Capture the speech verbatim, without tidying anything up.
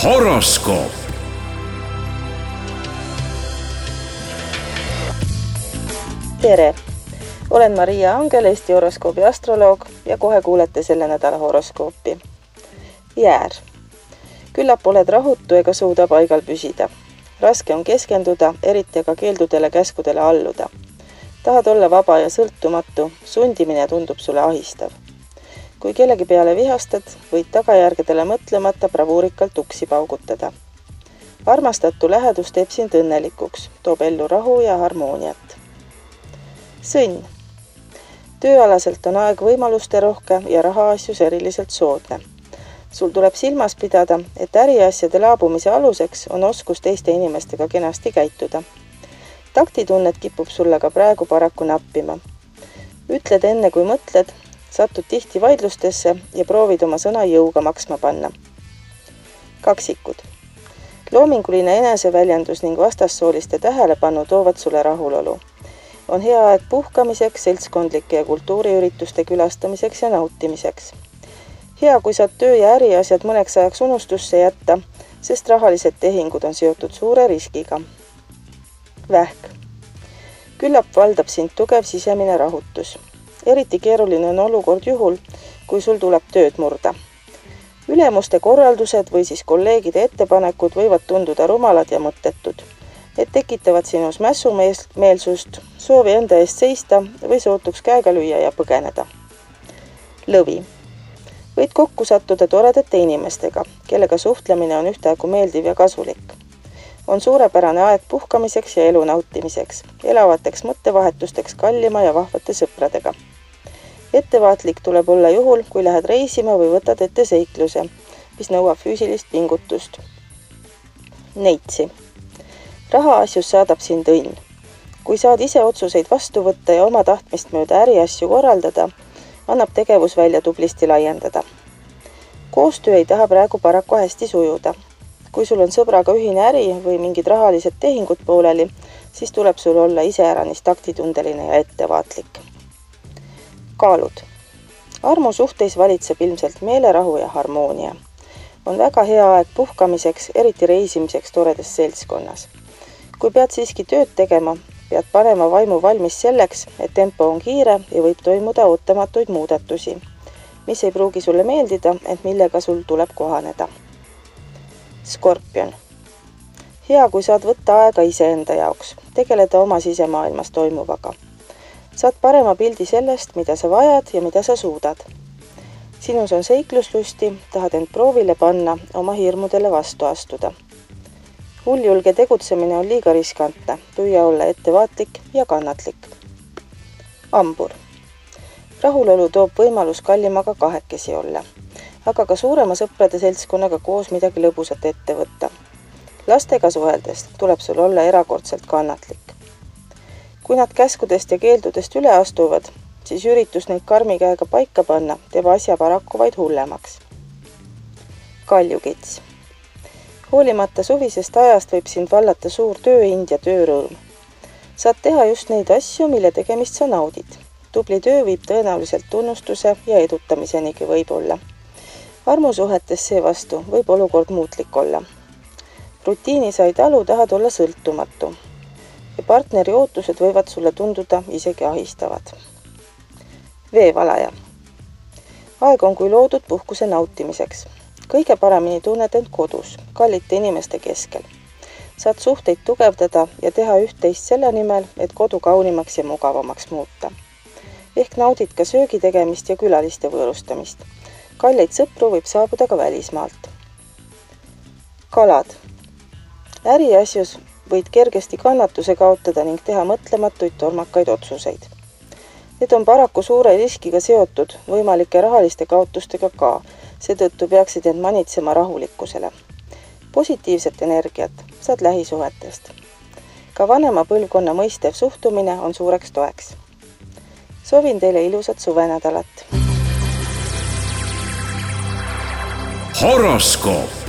horoskoop. Tere! Olen Maria Angel, Eesti horoskoobi astroloog ja kohe kuulete selle nädala horoskoopi. Jäär. Küllap oled rahutu ega suuda paigal püsida. Raske on keskenduda, eriti aga keeldudele käskudele alluda. Tahad olla vaba ja sõltumatu, sundimine tundub sulle ahistav. Kui kellegi peale vihastad, võid tagajärgedele mõtlemata bravuurikalt uksi paugutada. Armastatu lähedus teeb sind õnnelikuks, toob ellu rahu ja harmooniat. Sõnn. Tööalaselt on aeg võimaluste rohke ja rahaasjus eriliselt soodne. Sul tuleb silmas pidada, et äriasjade laabumise aluseks on oskus teiste inimestega kenasti käituda. Taktitunnet kipub sulle ka praegu paraku nappima. Ütled enne kui mõtled, satud tihti vaidlustesse ja proovid oma sõna jõuga maksma panna. Kaksikud. Loominguline eneseväljendus ning vastassooliste tähelepanu toovad sulle rahulolu. On hea aeg puhkamiseks, seltskondlike ja kultuuriürituste külastamiseks ja nautimiseks. Hea, kui saad töö- ja äriasjad mõneks ajaks unustusse jätta, sest rahalised tehingud on seotud suure riskiga. Vähk. Küllap valdab sind tugev sisemine rahutus. Eriti keeruline on olukord juhul, kui sul tuleb tööd murda. Ülemuste korraldused või siis kolleegide ettepanekud võivad tunduda rumalad ja mõttetud. Need tekitavad sinus mässumeelsust, soovi enda eest seista või sootuks käega lüüa ja põgeneda. Lõvi. Võid kokku sattuda toredate inimestega, kellega suhtlemine on ühtaegu meeldiv ja kasulik. On suurepärane aeg puhkamiseks ja elu nautimiseks, elavateks mõttevahetusteks kallima ja vahvate sõpradega. Ettevaatlik tuleb olla juhul, kui lähed reisima või võtad ette seikluse, mis nõuab füüsilist pingutust. Neitsi. Rahaasjus saadab sind õnn. Kui saad ise otsuseid vastu võtta ja oma tahtmist mööda äriasju korraldada, annab tegevusvälja tublisti laiendada. Koostöö ei taha praegu paraku hästi sujuda. Kui sul on sõbraga ühine äri või mingid rahalised tehingud pooleli, siis tuleb sul olla iseäranis taktitundeline ja ettevaatlik. Kaalud. Armu suhteis valitseb ilmselt meelerahu ja harmoonia. On väga hea aeg puhkamiseks, eriti reisimiseks toredas seltskonnas. Kui pead siiski tööd tegema, pead panema vaimu valmis selleks, et tempo on kiire ja võib toimuda ootamatuid muudatusi, mis ei pruugi sulle meeldida, et millega sul tuleb kohaneda. Skorpion. Hea, kui saad võtta aega iseenda jaoks, tegeleda oma sisemaailmas toimuvaga. Saad parema pildi sellest, mida sa vajad ja mida sa suudad. Sinus on seikluslusti, tahad end proovile panna, oma hirmudele vastu astuda. Hulljulge tegutsemine on liiga riskantne, püüa olla ettevaatlik ja kannatlik. Ambur. Rahulolu toob võimalus kallimaga kahekesi olla, aga ka suurema sõprade seltskonnaga koos midagi lõbusat ette võtta. Lastega suheldes tuleb sul olla erakordselt kannatlik. Kui nad käskudest ja keeldudest üle astuvad, siis üritus neid karmi käega paika panna teeb asja paraku vaid hullemaks. Kaljukits. Hoolimata suvisest ajast võib sind vallata suur tööind ja töörõõm. Saad teha just neid asju, mille tegemist sa naudid. Tubli töö viib tõenäoliselt tunnustuse ja edutamisenigi võib olla. Armusuhetes seevastu võib olukord muutlik olla. Rutiini sai talu, tahad olla sõltumatu. Ja partneri ootused võivad sulle tunduda isegi ahistavad. Veevalaja. Aeg on kui loodud puhkuse nautimiseks. Kõige paremini tunned end kodus, kallite inimeste keskel. Saad suhteid tugevdada ja teha üht-teist selle nimel, et kodu kaunimaks ja mugavamaks muuta. Ehk naudid ka söögi tegemist ja külaliste võõrustamist. Kalleid sõpru võib saabuda ka välismaalt. Kalad. Äriasjus võid kergesti kannatuse kaotada ning teha mõtlematuid tormakaid otsuseid. Need on paraku suure riskiga seotud, võimalike rahaliste kaotustega ka, seetõttu peaksid end manitsema rahulikkusele. Positiivset energiat saad lähisuhetest. Ka vanema põlvkonna mõistev suhtumine on suureks toeks. Soovin teile ilusat suvenädalat. horoskoop.